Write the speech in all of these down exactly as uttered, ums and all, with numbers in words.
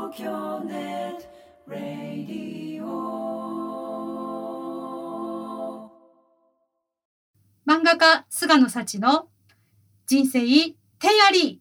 東京ネットラディオ。漫画家菅野幸の人生てやり。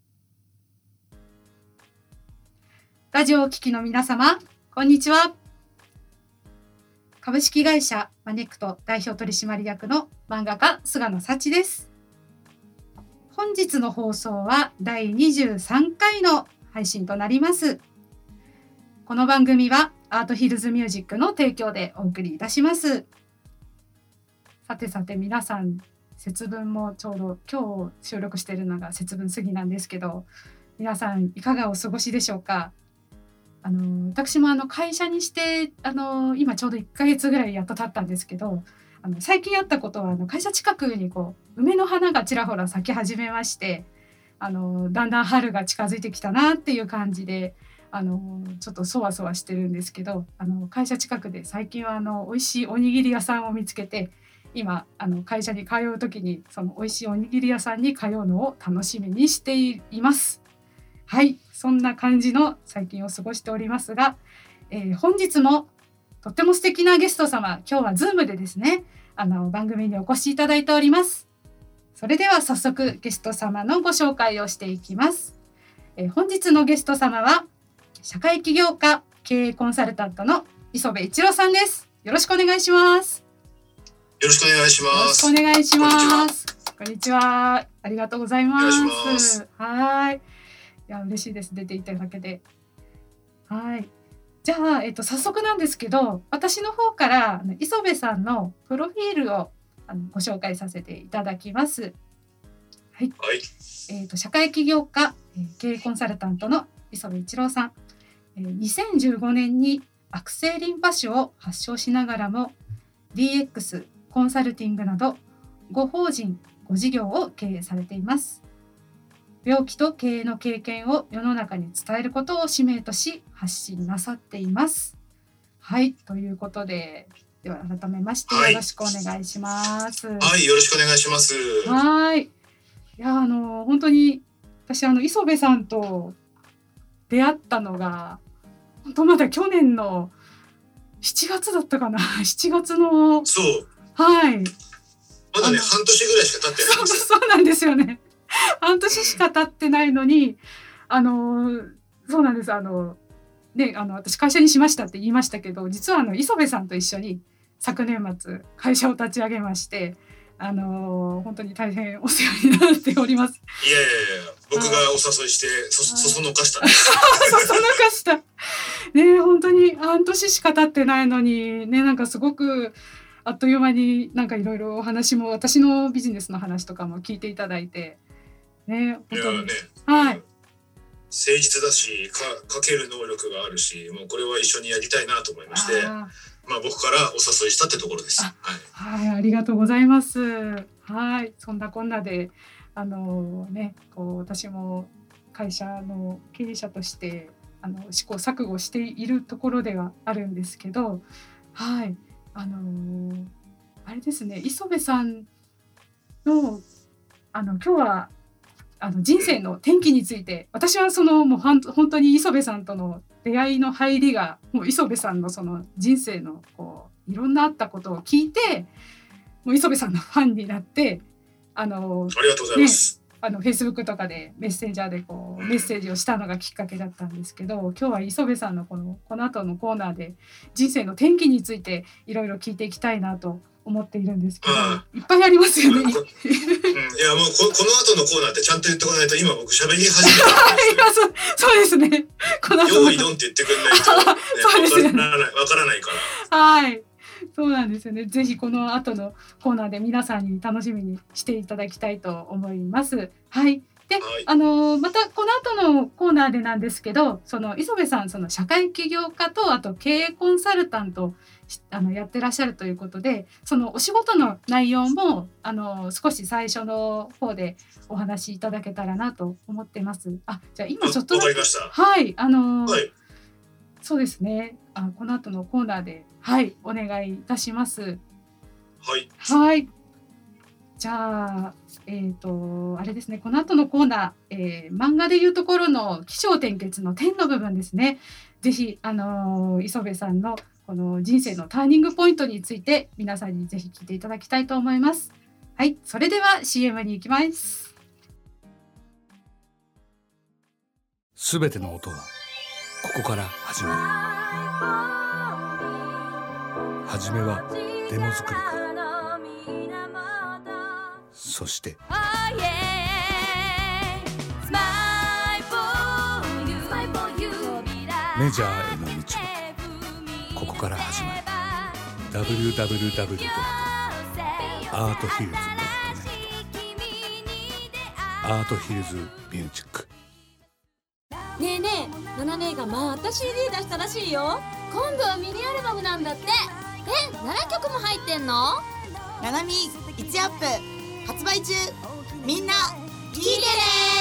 ラジオを聴きの皆様、こんにちは。株式会社マネクト代表取締役の漫画家菅野幸です。本日の放送はだいにじゅうさんかいの配信となります。この番組はアートヒルズミュージックの提供でお送りいたします。さてさて皆さん、節分もちょうど今日収録しているのが節分過ぎなんですけど、皆さんいかがお過ごしでしょうか。あの私もあの会社にしてあの今ちょうどいっかげつぐらいやっと経ったんですけど、あの最近あったことはあの会社近くにこう梅の花がちらほら咲き始めまして、あのだんだん春が近づいてきたなっていう感じで、あのちょっとそわそわしてるんですけど、あの会社近くで最近はあの美味しいおにぎり屋さんを見つけて、今あの会社に通う時にその美味しいおにぎり屋さんに通うのを楽しみにしています。はい、そんな感じの最近を過ごしておりますが、えー、本日もとっても素敵なゲスト様、今日は Zoom でですね、あの番組にお越しいただいております。それでは早速ゲスト様のご紹介をしていきます。えー、本日のゲスト様は社会起業家経営コンサルタントの磯部一郎さんです。よろしくお願いします。 よろしくお願いします。 よろしくお願いします。こんにちは。ありがとうございます。 お願いします。 はい。いや嬉しいです。出ていただけで。はい。じゃあ、えっと、早速なんですけど、私の方から磯部さんのプロフィールをあのご紹介させていただきます。はい。 はい。 えっと、社会起業家、経営コンサルタントの磯部一郎さん。にせんじゅうごねんに悪性リンパ腫を発症しながらも ディーエックス コンサルティングなどご法人ご事業を経営されています。病気と経営の経験を世の中に伝えることを使命とし発信なさっています。はい、ということで、では改めましてよろしくお願いします。 はい、はい、よろしくお願いします。 はい。いや、あの本当に私あの磯部さんと出会ったのが本当まだ去年のしちがつだったかな。しちがつの。 そう。 はい。 まだね、半年ぐらいしか経ってないんですよ。 そう、そうなんですよね。半年しか経ってないのに、あのそうなんです。あのね、あの私会社にしましたって言いましたけど、実はあの磯部さんと一緒に昨年末会社を立ち上げまして、あの本当に大変お世話になっております。 いやいやいや、僕がお誘いしてそそそのかしたんです。 そそのかした。ね、本当に半年しか経ってないのにね、なんかすごくあっという間になんかいろいろお話も私のビジネスの話とかも聞いていただいて、ね、本当に、 いやね、 はい、 誠実だし、かかける能力があるし、もうこれは一緒にやりたいなと思いまして、あまあ僕からお誘いしたってところです。 はい、はい、ありがとうございます。はい、そんなこんなであのね、こう私も会社の経営者としてあの試行錯誤しているところではあるんですけど、はい。あのー、あれですね、磯部さんのあの今日はあの人生の転機について、私はそのもう本当に磯部さんとの出会いの入りがもう磯部さんのその人生のこういろんなあったことを聞いて、もう磯部さんのファンになって、あのありがとうございます。 ね、あの Facebook とかでメッセンジャーでこうメッセージをしたのがきっかけだったんですけど、今日は磯部さんのこのこの後のコーナーで人生の転機についていろいろ聞いていきたいなと思っているんですけど、いっぱいありますよね。うん、いやもう こ, この後のコーナーってちゃんと言ってこないと今僕喋り始めたんですよ。 いや そ, そうですね。この後用意ドンって言ってくれないと、ね、 そうですよね。 わからないわからないから。 はい。そうなんですよね。ぜひこの後のコーナーで皆さんに楽しみにしていただきたいと思います。はい。で、はい、あのまたこの後のコーナーでなんですけど、その磯部さんその社会起業家とあと経営コンサルタントあのやってらっしゃるということで、そのお仕事の内容もあの少し最初の方でお話しいただけたらなと思ってます。あ、じゃあ今ちょっとだけ、はいあの、はい、そうですね。あ、この後のコーナーではいお願いいたします。 はい。 はい。 じゃあ、えーと、あれですね、この後のコーナー、えー、漫画でいうところの起承転結の点の部分ですね。ぜひ、あのー、磯部さんのこの人生のターニングポイントについて皆さんにぜひ聞いていただきたいと思います。はい、それでは シーエム に行きます。 すべての音はここから始まる。はじめはデモ作りから、そしてメジャーへの道はここから始まる。 ダブリューダブリューダブリュー ドット アートヒルズ ドット ネット アートヒルズミュージック。 ねえねえ、ナナ姉がまた シーディー 出したらしいよ。今度はミニアルバムなんだって。え、ななきょくも入ってんの？ ナナミいちアップ発売中。みんな聞いてね。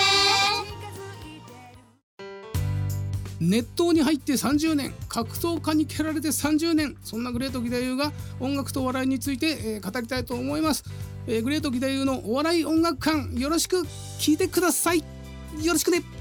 熱湯に入ってさんじゅうねん、格闘家に蹴られてさんじゅうねん、そんなグレート義太夫が音楽とお笑いについて、えー、語りたいと思います。えー、グレート義太夫のお笑い音楽館、よろしく聞いてください。よろしくね。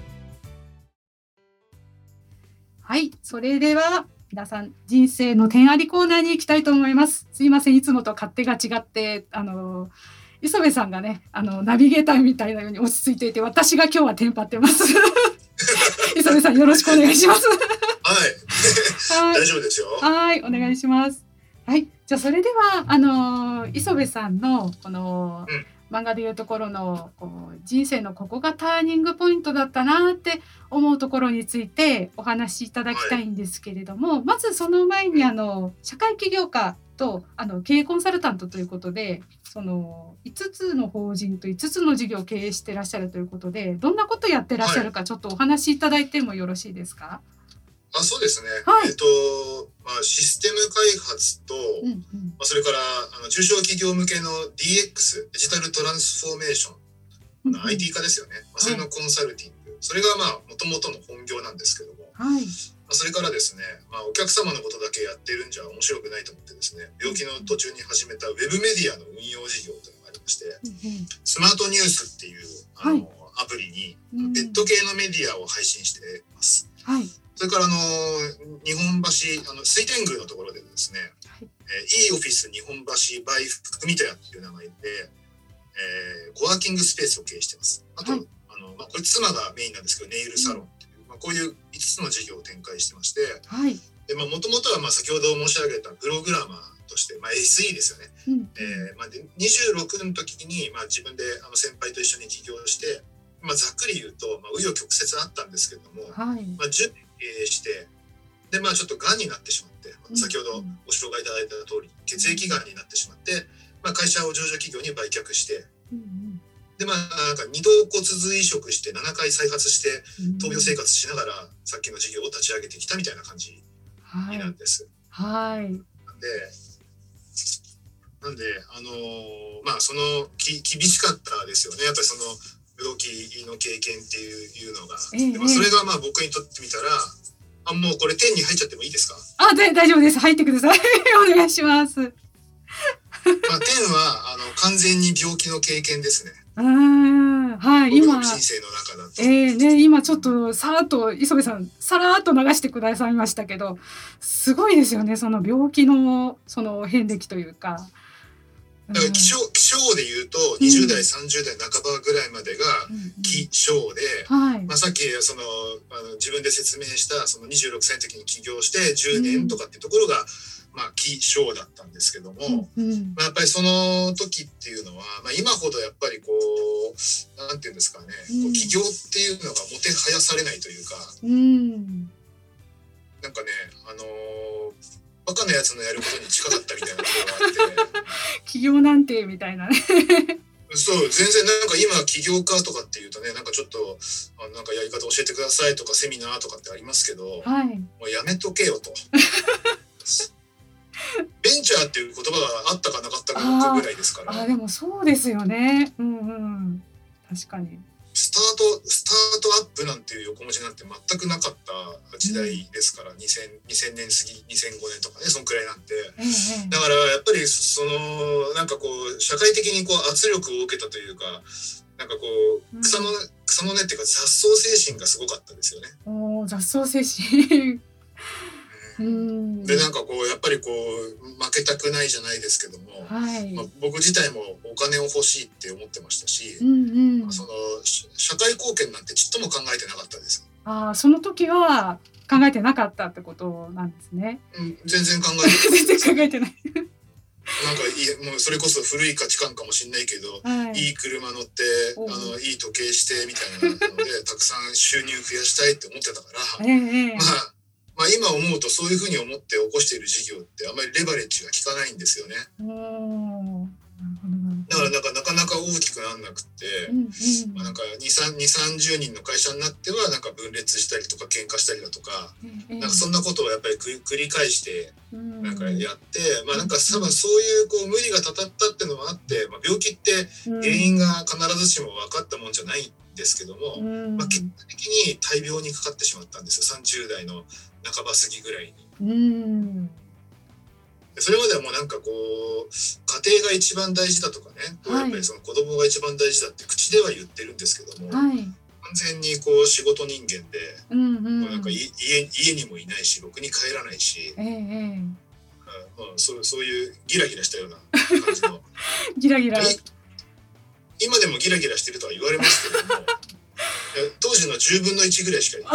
はい、それでは皆さん人生の点ありコーナーに行きたいと思います。すいません、いつもと勝手が違ってあの磯部さんがね、あのナビゲーターみたいなように落ち着いていて、私が今日はテンパってます磯部さん、よろしくお願いしますはい大丈夫ですよ。 はい、お願いします。はい、じゃあそれではあの磯部さんのこの、うん漫画でいうところのこう人生のここがターニングポイントだったなって思うところについてお話しいただきたいんですけれども、はい、まずその前にあの社会起業家とあの経営コンサルタントということで、そのいつつの法人といつつの事業を経営してらっしゃるということで、どんなことやってらっしゃるかちょっとお話しいただいてもよろしいですか？ あ、そうですね、 はい、 えっとまあ、システム開発と、うんうん、まあ、それからあの中小企業向けの ディーエックス デジタルトランスフォーメーション、うんうん、アイティー 化ですよね、まあ、それのコンサルティング、はい、それがまあもともとの本業なんですけども、 はい、 まあ、それからですね、まあ、お客様のことだけやってるんじゃ面白くないと思ってですね、病気の途中に始めたウェブメディアの運用事業というのがありまして、うんうん、スマートニュースっていうあの、はい、アプリにペット系のメディアを配信しています、 はい、 それからあの日本橋あの水天宮のところでですね、はい、えー、いいオフィス日本橋 by 文田屋っていう名前で、えー、コワーキングスペースを経営しています。あと、はい、あのまあ、これ妻がメインなんですけど、ネイルサロンっていう、まあ、こういういつつの事業を展開してまして、 はい、 でまあ、もともとはまあ先ほど申し上げたプログラマーとして、まあ、エスイー ですよね、うん、えーまあ、でにじゅうろくの時に、まあ、自分であの先輩と一緒に起業して、まあ、ざっくり言うと紆余、まあ、曲折あったんですけれども、 はい、 まあ、じゅうねん経営してで、まあ、ちょっとがんになってしまって、うん、先ほどご紹介いただいた通り血液がんになってしまって、まあ、会社を上場企業に売却して、うんうん、でまあなんか二度骨髄移植してななかい再発して闘病生活しながらさっきの事業を立ち上げてきたみたいな感じなんです。 はい、はい、 でなんであのー、まあそのき厳しかったですよね、やっぱりその病気の経験っていうのが、えー、でまあ、それがまあ僕にとってみたら、あ、もうこれ点に入っちゃってもいいですか？ あ、で大丈夫です、入ってくださいお願いします。まあ、 点はあの完全に病気の経験ですね。 あ、はい、今人生の中だと、 えーね、今ちょっとさらっと磯部さんさらっと流してくださいましたけど、すごいですよね、その病気のその遍歴というか。 だから気象、気象で言うとにじゅう代、さんじゅう代半ばぐらいまでが気象で、うんうん、はい、まあ、さっきそのあの自分で説明したそのにじゅうろくさいの時に起業してじゅうねんとかっていうところが、うん、まあ、気象だったんですけども、うんうん、まあ、やっぱりその時っていうのは、まあ、今ほどやっぱりこうなんていうんですかね、うん、こう起業っていうのがもてはやされないというか、うん、なんかね、あのーバカなやつのやることに近かったみたいなところがあって起業なんてみたいなねそう全然なんか今起業家とかっていうとね、なんかちょっとあなんかやり方教えてくださいとかセミナーとかってありますけど、 はい、 もうやめとけよとベンチャーっていう言葉があったかなかったかぐらいですから。 ああ、でもそうですよね、うんうん、確かにスタートスタートアップなんていう横文字なんて全くなかった時代ですから、うん、にせん, にせんねん過ぎにせんごねんとかね、そんくらいなんて、うん、だからやっぱりそのなんかこう社会的にこう圧力を受けたというか、なんかこう草の、うん、草の根っていうか雑草精神がすごかったですよね。 お雑草精神うん、でなんかこうやっぱりこう負けたくないじゃないですけども、はいまあ、僕自体もお金を欲しいって思ってましたし、うんうんまあ、その社会貢献なんてちっとも考えてなかったです。 あその時は考えてなかったってことなんですね。 うん、全然考えてない全然考えてないなんかいもうそれこそ古い価値観かもしれないけど、はい、いい車乗ってあのいい時計してみたいなのでたくさん収入増やしたいって思ってたから、ええ、まあまあ、今思うとそういうふうに思って起こしている事業ってあまりレバレッジが効かないんですよね。だからなんかなかなか大きくなんなくって、うんうんまあ、なんかにじゅう、さんじゅうにんの会社になってはなんか分裂したりとか喧嘩したりだとか、うん、なんかそんなことをやっぱり繰り返してなんかやって、うん、まあなんか多分そういうこう無理がたたったっていうのもあって、まあ、病気って原因が必ずしも分かったもんじゃないんですけども、うんまあ、結果的に大病にかかってしまったんですよ、さんじゅう代の半ば過ぎぐらいに。うんそれまではもうなんかこう家庭が一番大事だとかね、こうやっぱりその子供が一番大事だって口では言ってるんですけども、はい、完全にこう仕事人間で、うんうん、もうなんか 家, 家にもいないしろくに帰らないし、えーまあ、そう、そういうギラギラしたような感じのギラギラ今でもギラギラしてるとは言われますけども当時のじゅうぶんのいちぐらいしかいない。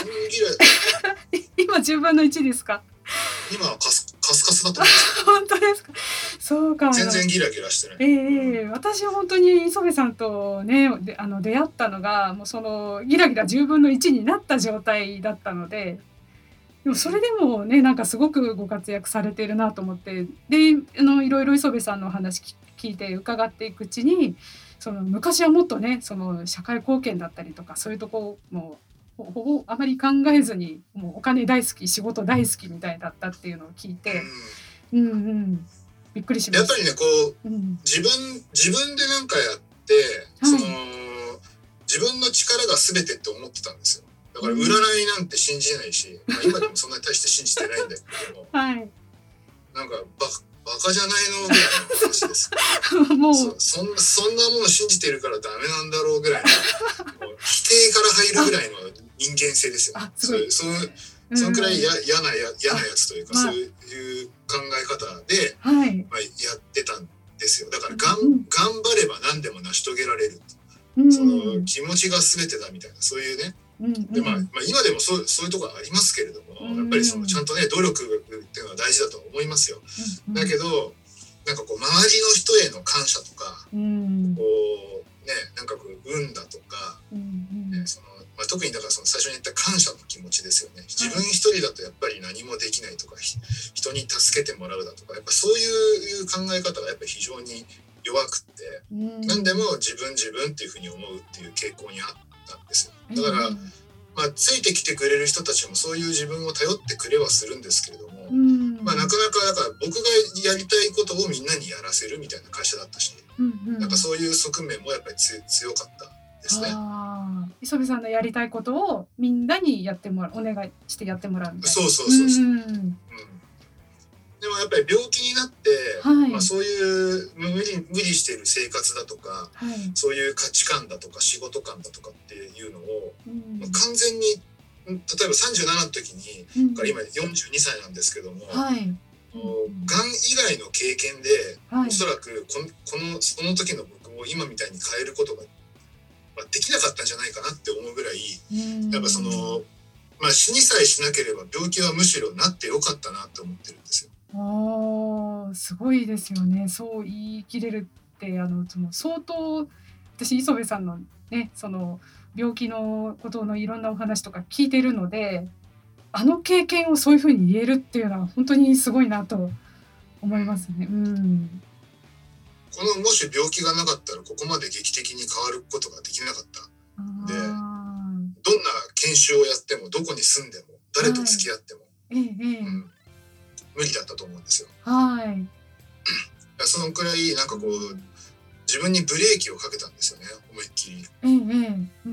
今じゅうぶんのいちですか。 今はカスカスカスだと思うんです本当ですか。そうか。 全然ギラギラしてない。 ええー、私は本当に磯部さんとねであの出会ったのがもうそのギラギラじゅうぶんのいちになった状態だったので、でもそれでもねなんかすごくご活躍されているなと思って、であのいろいろ磯部さんのお話聞いて伺っていくうちに、その昔はもっとねその社会貢献だったりとかそういうとこもほぼあまり考えずにもうお金大好き仕事大好きみたいだったっていうのを聞いて、うん、うんうんびっくりしました。 やっぱりねこう、うん、自分自分で何かやって、はい、その自分の力が全てって思ってたんですよ。だから占いなんて信じないし、うんまあ、今でもそんなに大して信じてないんだけども、はい、なんかババカじゃないのぐらいの話ですもう そ, そ, んそんなもの信じてるからダメなんだろうぐらいの否定から入るぐらいの人間性ですよね。そうそうそのくらいや嫌なや嫌なやつというか、まあ、そういう考え方で、はいまあ、やってたんですよ。だからがん、うん、頑張れば何でも成し遂げられる、うん、その気持ちが全てだみたいなそういうね、うんうんでまあまあ、今でもそう、そういうところありますけれども、うん、やっぱりそのちゃんとね努力っていうのは大事だと思いますよ、うんうん、だけどなんかこう周りの人への感謝とか、うん、こうねなんかこう運だとか、うんうんねそのまあ、特にだからその最初に言った感謝の気持ちですよね。自分一人だとやっぱり何もできないとか人に助けてもらうだとかやっぱそういう考え方がやっぱり非常に弱くって、うん、何でも自分自分っていうふうに思うっていう傾向にあったんですよ。だから、うんまあ、ついてきてくれる人たちもそういう自分を頼ってくれはするんですけれども、うんまあ、なかなかだから僕がやりたいことをみんなにやらせるみたいな会社だったし、うんうん、なんかそういう側面もやっぱりつ強かったですね。 あ磯部さんのやりたいことをみんなにやってもらうお願いしてやってもらうみたいな。 そうそうそうそう、うんうん、でもやっぱり病気になって、はいまあ、そういう無理、無理している生活だとか、はい、そういう価値観だとか仕事観だとかっていうのを、うん、完全に例えばさんじゅうななの時に、うん、から今よんじゅうにさいなんですけども、はい、がん以外の経験で、はい、おそらくこの、このその時の僕を今みたいに変えることがまあ、できなかったんじゃないかなって思うぐらい、やっぱその、まあ、死にさえしなければ病気はむしろなってよかったなって思ってるんですよ。 あすごいですよね。そう言い切れるってあのその相当私磯部さんのねその病気のことのいろんなお話とか聞いてるので、あの経験をそういうふうに言えるっていうのは本当にすごいなと思いますね。うんこのもし病気がなかったらここまで劇的に変わることができなかったで、どんな研修をやってもどこに住んでも誰と付き合っても、はいうん、無理だったと思うんですよ。はいそのくらいなんかこう自分にブレーキをかけたんですよね、思いっきり。 ええうんうん、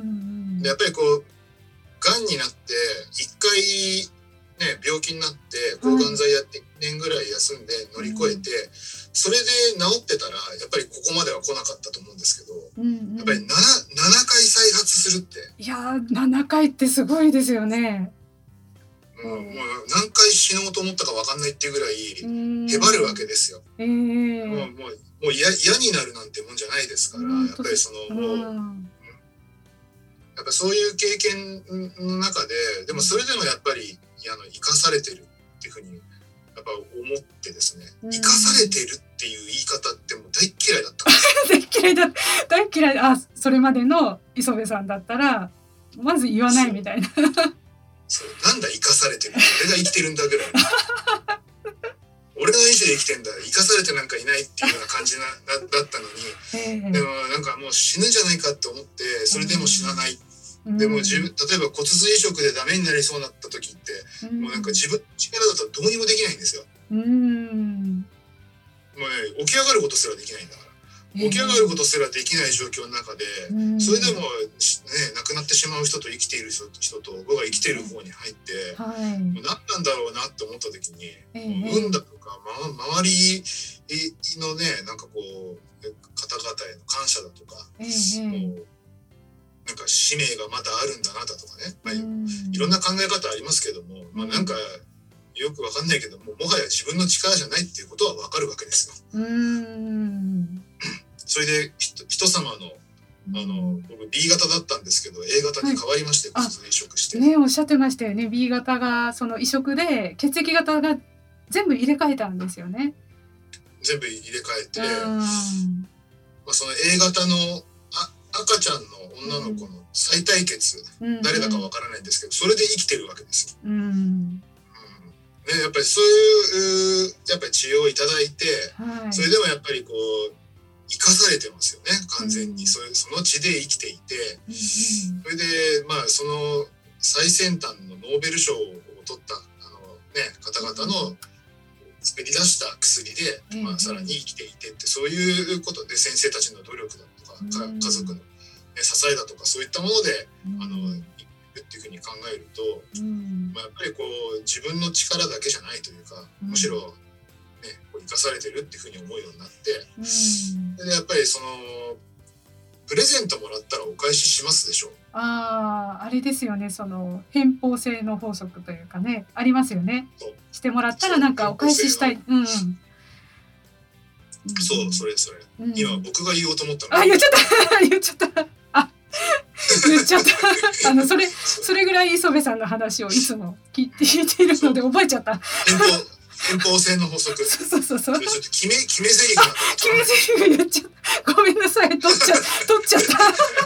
でやっぱりこうがんになって一回ね病気になって抗がん剤やっていちねんぐらい休んで乗り越えて、うん、それで治ってたらやっぱりここまでは来なかったと思うんですけど、うんうん、やっぱり 7, ななかい再発するって、 いやななかいってすごいですよね。 もう、もう何回死のうと思ったか分かんないっていうぐらいへばるわけですよ。えー、もうもうもう嫌になるなんてもんじゃないですから、やっぱりそのもう、やっぱそういう経験の中で、でもそれでもやっぱりあの生かされてるっていうふうにやっぱ思ってですね、生かされてるっていう言い方ってもう大嫌いだったんです大嫌いだ大嫌い。あ、それまでの磯部さんだったらまず言わないみたいな。 そうなんだ生かされてる、俺が生きてるんだぐらい俺の意思で生きてんだ、生かされてなんかいないっていうような感じなだ, だったのに、えー、でもなんかもう死ぬんじゃないかって思ってそれでも死なない、うん、でも自分例えば骨髄移植でダメになりそうになった時って、うん、もうなんか自分の力だとどうにもできないんですよ、うん、もうね起き上がることすらできないんだから、起き上がることすらできない状況の中で、うん、それでも、ね、亡くなってしまう人と生きている人と僕が生きている方に入って、はい、もう何なんだろうなって思った時に、えー、もう運だとか、ま、周りのねなんかこう方々への感謝だとか、えー、もうなんか使命がまだあるんだなだとかね、まあ、いろんな考え方ありますけども、まあ、なんかよくわかんないけども、もはや自分の力じゃないっていうことはわかるわけですよ。うーんそれで人様のあの僕 ビー 型だったんですけど エー 型に変わりまして、骨髄移植してね、おっしゃってましたよね。 ビー 型がその移植で血液型が全部入れ替えたんですよね。 全部入れ替えて、まあ、その エー 型のあ赤ちゃんの女の子の最大血、うん、誰だかわからないんですけどそれで生きてるわけですよ、うんうんね、やっぱりそういうやっぱり治療をいただいて、はい、それでもやっぱりこう生かされてますよね完全に、うん、そ, その地で生きていて、うん、それでまあその最先端のノーベル賞を取ったあの、ね、方々の作り出した薬で、うんまあ、さらに生きていてってそういうことで先生たちの努力だとか、うん、家族の、ね、支えだとかそういったもので、うん、あの生きるっていうふうに考えると、うんまあ、やっぱりこう自分の力だけじゃないというか、うん、むしろね、こう生かされてるっていうふうに思うようになって、うん、でやっぱりそのプレゼントもらったらお返ししますでしょう。 ああ、あれですよね、その偏方性の法則というかね、ありますよね。してもらったらなんかお返ししたい。うん、うん、 そう、それそれ、うん、今僕が言おうと思ったの。 あ、言っちゃった言っちゃったあ言っちゃったあのそれそれぐらい磯部さんの話をいつも聞いているので覚えちゃった。 偏方偏方性の法則。 そうそうそう。 ちょっと決め決め台詞なんだ。 決め台詞言っちゃった。ごめんなさい。取っちゃ取っちゃった。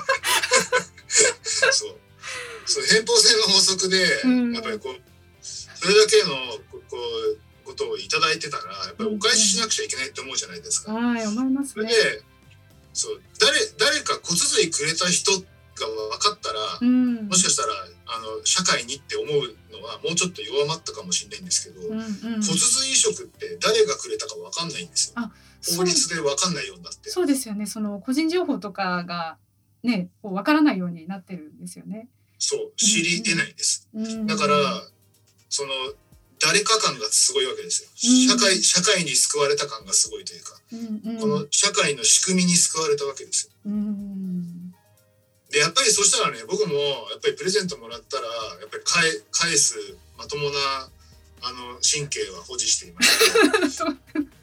そう。そう偏方性の法則で、うん、やっぱりこうそれだけのこうことをいただいてたらやっぱりお返ししなくちゃいけないって思うじゃないですか。 はい、思いますね。 それで、そう誰誰か骨髄くれた人が分かったら、うん、もしかしたらあの社会にって思うのはもうちょっと弱まったかもしれないんですけど、うんうん、骨髄移植って誰がくれたか分かんないんですよ。あ、法律で分かんないようになって。 そうですよね。その個人情報とかがね、こう分からないようになってるんですよね。 そう知り得ないです、うんうん、だからその誰か感がすごいわけですよ、うん、社会社会に救われた感がすごいというか、うんうん、この社会の仕組みに救われたわけですよ、うん、でやっぱりそしたらね僕もやっぱりプレゼントもらったらやっぱり返返すまともなあの神経は保持していました、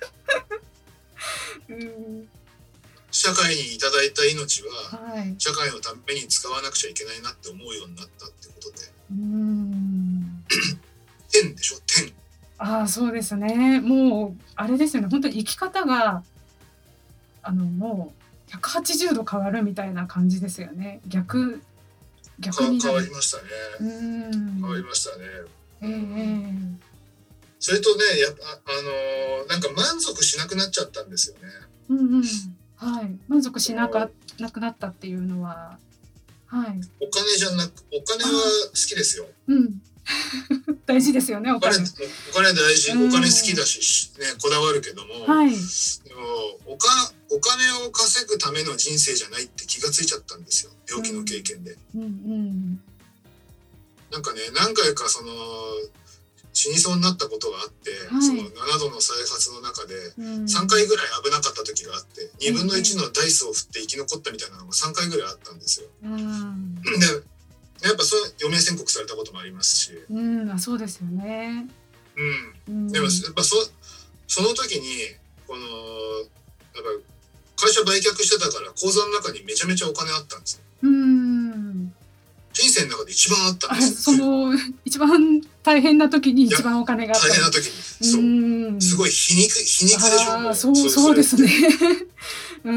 うん社会にいただいた命は、はい、社会のために使わなくちゃいけないなって思うようになったってことで、うーん天でしょ天。 ああそうですね。もうあれですよね。本当に生き方があのもうひゃくはちじゅうど変わるみたいな感じですよね。逆逆に変わりましたね。うん変わりましたね。えー、それとねやあ、あのー、なんか満足しなくなっちゃったんですよね。 うんうんはい、満足しなかなくなったっていうのは、はい、 お金じゃなくお金は好きですよ。 うん大事ですよね。お金お金、お金大事、お金好きだし、ね、こだわるけども、はい、でもおかお金を稼ぐための人生じゃないって気がついちゃったんですよ、病気の経験で、 うんうんうん、 なんかね何回かその死にそうになったことがあって、はい、そのななどの再発の中でさんかいぐらい危なかった時があって、うん、にぶんのいちのダイスを振って生き残ったみたいなのがさんかいぐらいあったんですよ、うん、でやっぱそう余命宣告されたこともありますし、 うん、あそうですよね、 うん、でもやっぱ そ, その時にこのやっぱ会社売却してたから口座の中にめちゃめちゃお金あったんですよ、うん人生の中で一番あったんですよ。その一番大変な時に一番お金があった。 大変な時に、そう、すごい皮肉皮肉でしょ。 あそうそうですね。うん。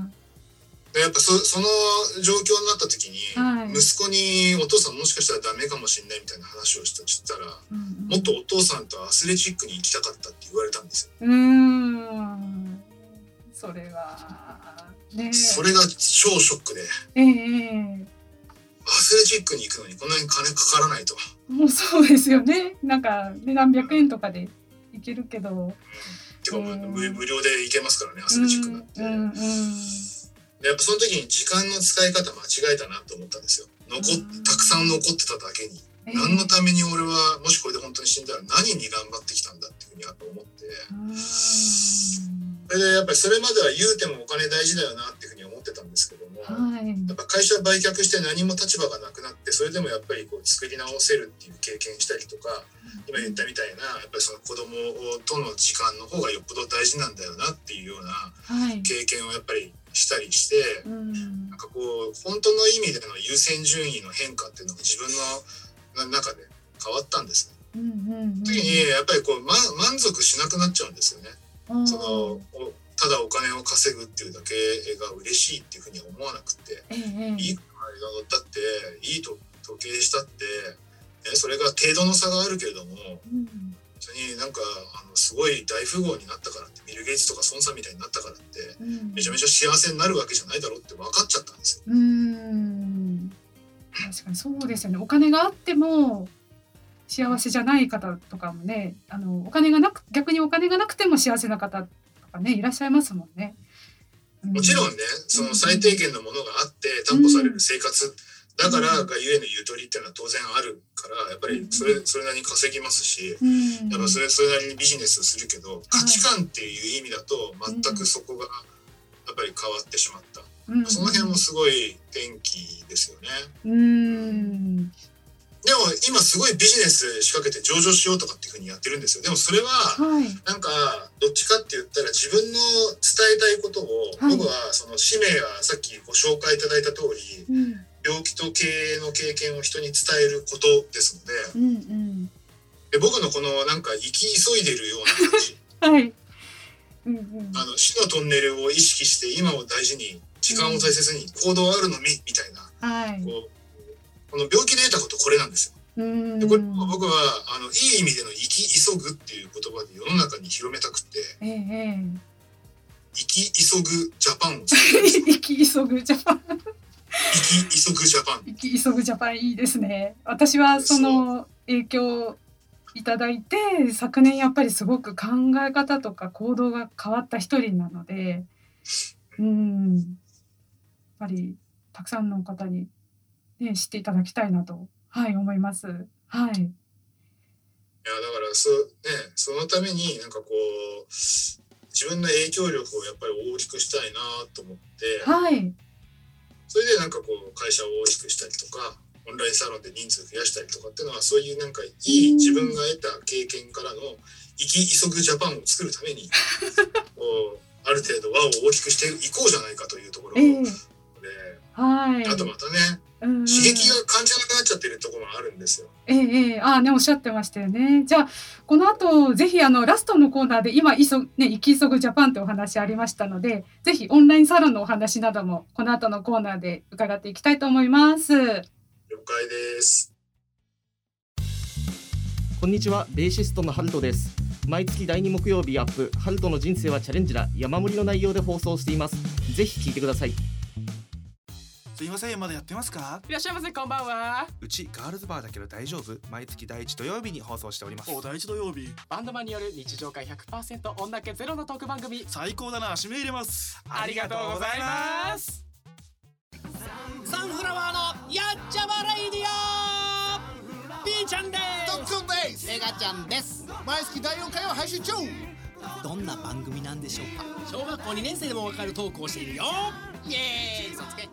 やっぱ そ, その状況になった時に、はい、息子にお父さんもしかしたらダメかもしれないみたいな話をしたしたら、うんうん、もっとお父さんとアスレチックに行きたかったって言われたんですよ。 うーん。それはね。 それが超ショックで。 ええーアスレチックに行くのにこんなに金かからないと。 もうそうですよね。なんか、ね、何百円とかで行けるけど、うん、 結構、えー、無, 無料で行けますからね、アスレチックなんて、うんうんうん、でやっぱその時に時間の使い方間違えたなと思ったんですよ。残ったくさん残ってただけに、えー、何のために俺はもしこれで本当に死んだら何に頑張ってきたんだっていうふうにやっぱ思って、それでやっぱりそれまでは言うてもお金大事だよなっていうふうに思ってたんですけども、はい、やっぱ会社売却して何も立場がなくなって、それでもやっぱりこう作り直せるっていう経験したりとか、今言ったみたいなやっぱりその子供との時間の方がよっぽど大事なんだよなっていうような経験をやっぱりしたりして、はい、なんかこう本当の意味での優先順位の変化っていうのが自分の中で変わったんですね。うんうんうん、時にやっぱりこう、ま、満足しなくなっちゃうんですよね。そのただお金を稼ぐっていうだけが嬉しいっていうふうには思わなくて、ええ、いい車がだっていい時計したって、ね、それが程度の差があるけれども、うん、それになんかあのすごい大富豪になったからってビル・ゲイツとか孫さんみたいになったからって、うん、めちゃめちゃ幸せになるわけじゃないだろうって分かっちゃったんですよ。うーん確かにそうですよね。お金があっても幸せじゃない方とかもね、あのお金がなく逆にお金がなくても幸せな方とかねいらっしゃいますもんね。 うん、もちろんね、その最低限のものがあって担保される生活、うん、だからがゆえのゆとりっていうのは当然あるからやっぱりそれそれなりに稼ぎますし、うん、やっぱそれそれなりにビジネスをするけど、価値観っていう意味だと全くそこがやっぱり変わってしまった。うん、その辺もすごい転機ですよね。うんでも今すごいビジネス仕掛けて上場しようとかっていう風にやってるんですよ。でもそれはなんかどっちかって言ったら自分の伝えたいことを、はい、僕はその使命はさっきご紹介いただいた通り、うん、病気と経営の経験を人に伝えることですので、うんうん、で僕のこのなんか生き急いでるような感じ、はいうんうん、あの死のトンネルを意識して今を大事に時間を大切に行動あるのみみたいな、はい、こうこの病気で得たことこれなんですよ。うんでこれ僕はあのいい意味での生き急ぐっていう言葉で世の中に広めたくて、ええ、生き急ぐジャパンを作るんですよ。 生き急ぐジャパン生き急ぐジャパン生き急ぐジャパンいいですね。私はその影響をいただいて昨年やっぱりすごく考え方とか行動が変わった一人なので、うんやっぱりたくさんの方にね、知っていただきたいなと、はい、思います。はい。いやだからそ、ね、そのためになんかこう自分の影響力をやっぱり大きくしたいなと思って、はい。それでなんかこう会社を大きくしたりとか、オンラインサロンで人数増やしたりとかっていうのはそういうなんかいい自分が得た経験からの生き急ぐジャパンを作るためにこうある程度輪を大きくしていこうじゃないかというところで、えー、はい。あとまたね。刺激が感じなくなっちゃってるところもあるんですよ。 ええええ、ああねおっしゃってましたよね。じゃあこの後ぜひあのラストのコーナーで今いそね生き急ぐジャパンってお話ありましたので、ぜひオンラインサロンのお話などもこの後のコーナーで伺っていきたいと思います。了解です。 こんにちは、ベーシストのハルトです。毎月だいに木曜日アップ、ハルトの人生はチャレンジだ、山盛りの内容で放送しています。ぜひ聞いてください。 すいません、まだやってますか？ いらっしゃいませ、こんばんは。 うちガールズバーだけど大丈夫？毎月第一土曜日に放送しております。 お、第一土曜日。バンドマンによる日常会 ひゃくパーセント 女気ゼロのトーク番組。 最高だな、指名入れます。 ありがとうございます。 サンフラワーのやっちゃまレイディオ。 B ちゃんです。 ドックンです。 メガちゃんです。 毎月だいよんかいを配信中。 どんな番組なんでしょうか？小学校にねん生でもわかるトークをしているよ。イエーイ、そつけ。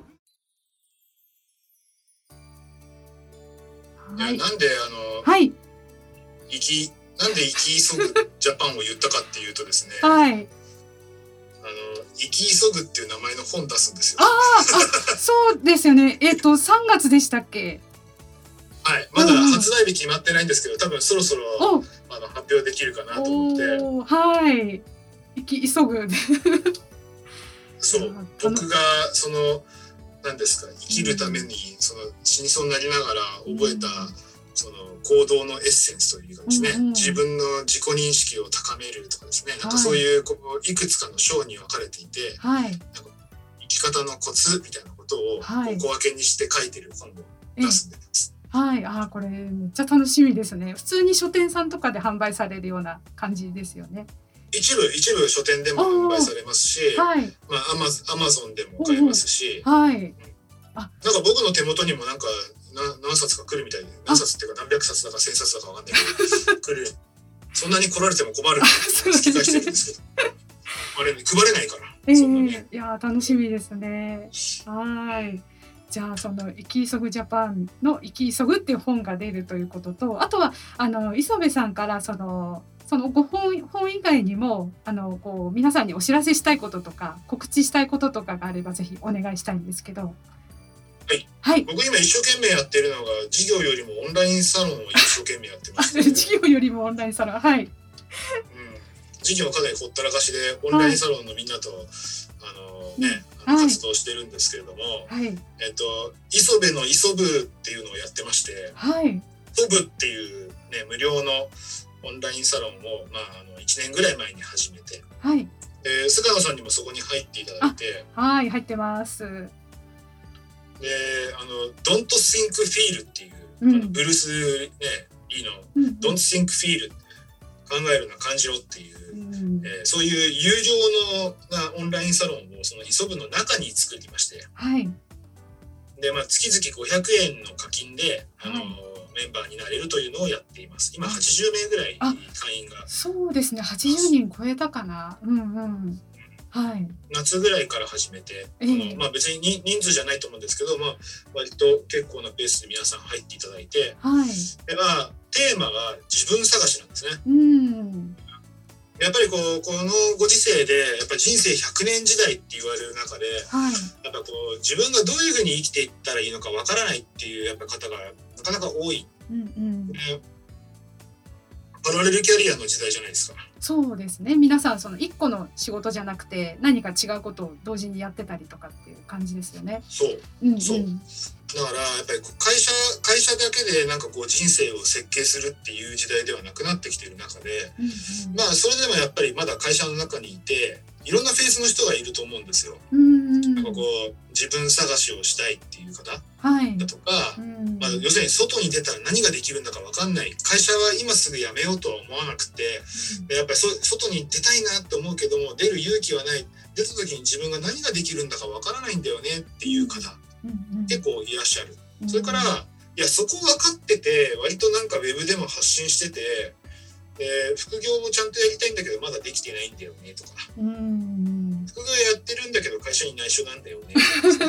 はい、なんであの、 はい、 生きなんで生き急ぐジャパンを言ったかっていうとですね、 はい、あの生き急ぐっていう名前の本出すんですよ。 ああ、そうですよね。えっとさんがつでしたっけ？ はい、まだ発売日決まってないんですけど、多分そろそろあの発表できるかなと思って。 はい、生き急ぐ。 そう、僕がその何ですか、生きるためにその死にそうになりながら覚えた、うん、その行動のエッセンスというかですね、うんうん、自分の自己認識を高めるとかですね、はい、なんかそういうこういくつかの章に分かれていて、はい、なんか生き方のコツみたいなことを小分けにして書いてる本を出すんです。 はい、あ、これめっちゃ楽しみですね。普通に書店さんとかで販売されるような感じですよね。 一部一部書店でも販売されますし、はい、まあアマアマゾンでも買えますし、はい、あ、なんか僕の手元にもなんかな何冊か来るみたいで、何冊っていうか何百冊だか千冊だかわかんないけど来る。そんなに来られても困るって引き返してるんですけど、あれ、ね、配れないから。 えー、 そんなね、 いや楽しみですね。はい。じゃあその生き急ぐジャパンの生き急ぐっていう本が出るということと、あとはあの磯部さんからそのそのご本本以外にもあのこう皆さんにお知らせしたいこととか告知したいこととかがあればぜひお願いしたいんですけど。 はい。はい、僕今一生懸命やってるのが事業よりもオンラインサロンを一生懸命やってます、ね。 事業よりもオンラインサロン、はい。うん、 事業はかなりほったらかしでオンラインサロンのみんなと、はい、あのね、あの活動してるんですけれども、はい、えっと磯部の磯部っていうのをやってまして、はい、磯部っていうね無料のオンラインサロンをまああのいちねんぐらい前に始めて、はい、で菅野さんにもそこに入っていただいて、 はい、入ってます。 で、あの Don't Think Feel っていう、うん、あのブルースねリーの、うん、Don't Think Feel 考えるな感じろっていう、うんえー、そういう有料のなオンラインサロンをその磯部の中に作りまして、はい、で、まあ、月々ごひゃくえんの課金で、あの、はい、メンバーになれるというのをやっています。今はちじゅうめいぐらい会員が。 そうですね、はちじゅうにん超えたかな。うんうんはい、 夏ぐらいから始めて、えーあのまあ、別に人数じゃないと思うんですけど、まあ、割と結構なペースで皆さん入っていただいて、はい、でまあ、テーマは自分探しなんですね。うんやっぱりこうこのご時世でやっぱり人生ひゃくねん時代って言われる中で、はい、やっぱこう自分がどういうふうに生きていったらいいのかわからないっていうやっぱ方がなかなか多い、うんうんね、パラレルキャリアの時代じゃないですか。 そうですね、皆さんその一個の仕事じゃなくて何か違うことを同時にやってたりとかっていう感じですよね。 そう、うんうん、そうだからやっぱり会社会社だけでなんかこう人生を設計するっていう時代ではなくなってきている中で、うんうん、まあそれでもやっぱりまだ会社の中にいていろんなフェーズの人がいると思うんですよ。うんうん、なんかこう自分探しをしたいっていう方だとか、はいうんまあ、要するに外に出たら何ができるんだか分かんない、会社は今すぐ辞めようとは思わなくて、うん、やっぱりそ外に出たいなって思うけども出る勇気はない、出た時に自分が何ができるんだか分からないんだよねっていう方、うんうん、結構いらっしゃる。うん、それからいやそこ分かってて割となんかウェブでも発信しててで副業もちゃんとやりたいんだけどまだできてないんだよねとか、うん副業やってるんだけど会社に内緒なんだよね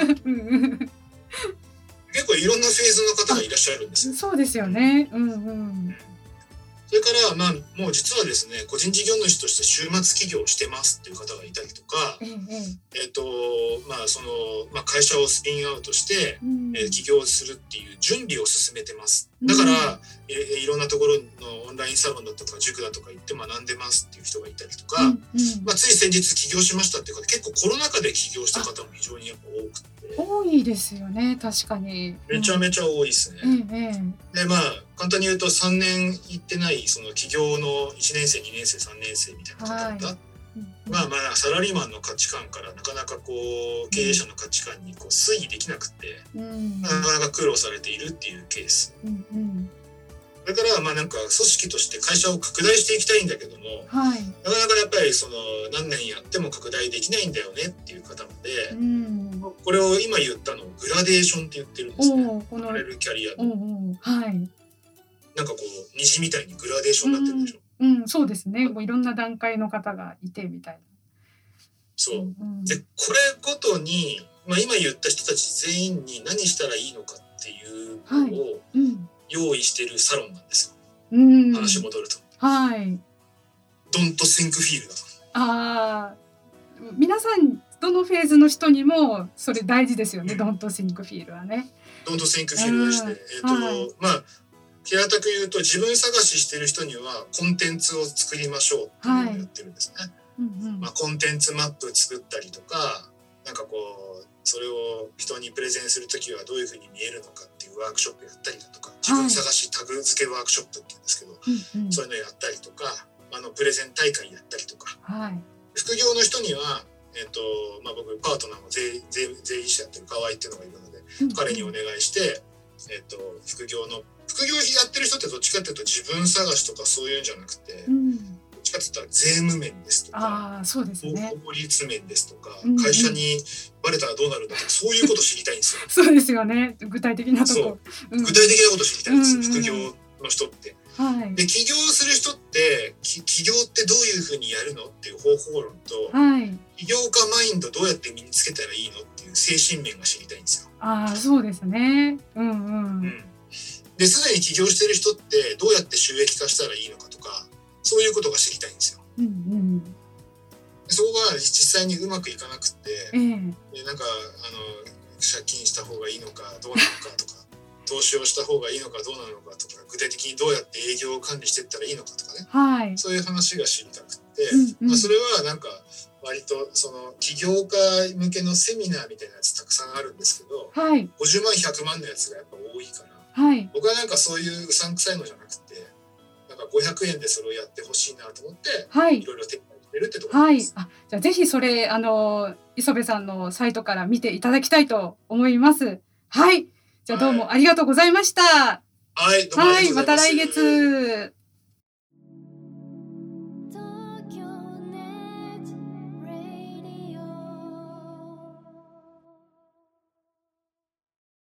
結構いろんなフェーズの方がいらっしゃるんですよ。 そうですよね、うんうんそれからまあもう実はですね個人事業主として週末起業してますっていう方がいたりとか、えええーとまあそのまあ、会社をスピンアウトして、うんえー、起業するっていう準備を進めてます。だから、うんえー、いろんなところのオンラインサロンだとか塾だとか行って学んでますっていう人がいたりとか、うんうんまあ、つい先日起業しましたっていう方結構コロナ禍で起業した方も非常にやっぱ多くて多いですよね。確かにめちゃめちゃ多いですね、うんええ、でまあ簡単に言うとさんねん行ってないその起業のいちねん生にねん生さんねん生みたいな方々、はいまあまあサラリーマンの価値観からなかなかこう経営者の価値観にこう推移できなくて、うん、なかなか苦労されているっていうケース、うんうん、だからまあなんか組織として会社を拡大していきたいんだけども、はい、なかなかやっぱりその何年やっても拡大できないんだよねっていう方まで、うん、これを今言ったのをグラデーションって言ってるんですね。こなれるキャリアの、はい、なんかこう虹みたいにグラデーションになってるでしょ。 うん、そうですね。もういろんな段階の方がいてみたいな。 そう。うん、で、これごとに、まあ、今言った人たち全員に何したらいいのかっていうのを用意してるサロンなんですよ。うん、話戻ると。はい。Don't think feel だと。ああ、 皆さんどのフェーズの人にもそれ大事ですよね。うん、Don't think feel はね。 Don't think feel でして、えっと、はい、まあ。平たく言うと自分探ししてる人にはコンテンツを作りましょうっていうのをやってるんですね、はいうんうんまあ、コンテンツマップ作ったりとかなんかこうそれを人にプレゼンするときはどういうふうに見えるのかっていうワークショップやったりだとか自分探しタグ付けワークショップって言うんですけど、はい、そういうのやったりとかあのプレゼン大会やったりとか、はい、副業の人には、えーとまあ、僕パートナーも税理士やってる河合っていうのがいるので、うんうん、彼にお願いして、えーと副業の副業やってる人ってどっちかっていうと自分探しとかそういうんじゃなくて、うん、どっちかって言ったら税務面ですとかあそうですね、 法律面ですとか、うんうん、会社にバレたらどうなるんだとかそういうこと知りたいんですよ。 そうですよね具体的なとこ、 うん、具体的なこと知りたいんですよ、うんうん、副業の人って、はい、で起業する人って起業ってどういうふうにやるのっていう方法論と、はい、起業家マインドどうやって身につけたらいいのっていう精神面が知りたいんですよ。 あそうですねうんうん、うんですでに起業してる人ってどうやって収益化したらいいのかとかそういうことが知りたいんですよ、うんうん、そこが実際にうまくいかなくって、えー、でなんかあの借金した方がいいのかどうなのかとか投資をした方がいいのかどうなのかとか具体的にどうやって営業を管理していったらいいのかとかね、はい、そういう話が知りたくって、うんうんまあ、それはなんか割とその起業家向けのセミナーみたいなやつたくさんあるんですけど、はい、ごじゅうまんひゃくまんのやつがやっぱ多いからはい、僕はなんかそういううさんくさいのじゃなくてなんかごひゃくえんでそれをやってほしいなと思って、はい、いろいろ展開してるってところです、はい、あじゃあぜひそれあの磯部さんのサイトから見ていただきたいと思います。はいじゃあどうもありがとうございました。 はい、どうもありがとうございます。 はい、また来月。